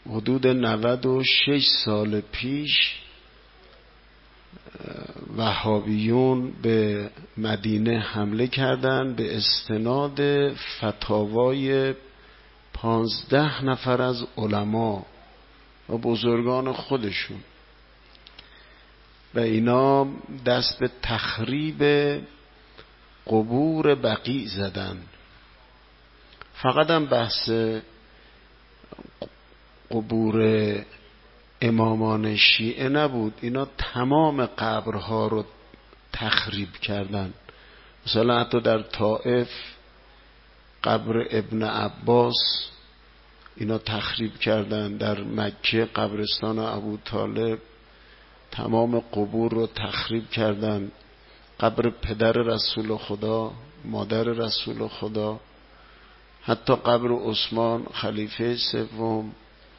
حدود 96 سال پیش وهابیون به مدینه حمله کردند به استناد فتاوای 15 نفر از علما و بزرگان خودشون و اینا دست به تخریب قبور بقیع زدن. فقط هم بحث قبور امامان شیعه نبود، اینا تمام قبرها رو تخریب کردن. مثلا حتی در طائف قبر ابن عباس اینا تخریب کردن، در مکه قبرستان ابو طالب تمام قبور رو تخریب کردن، قبر پدر رسول خدا، مادر رسول خدا، حتی قبر عثمان خلیفه سوم.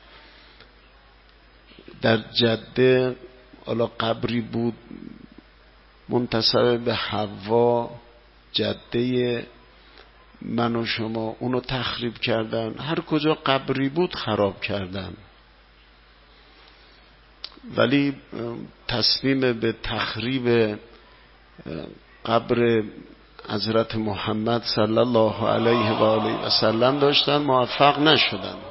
در جده حالا قبری بود منتسب به حوا، جده من و شما، اونو تخریب کردن. هر کجا قبری بود خراب کردن. ولی تصمیم به تخریب قبر حضرت محمد صلی الله علیه و آله و سلم داشتن، موفق نشدن.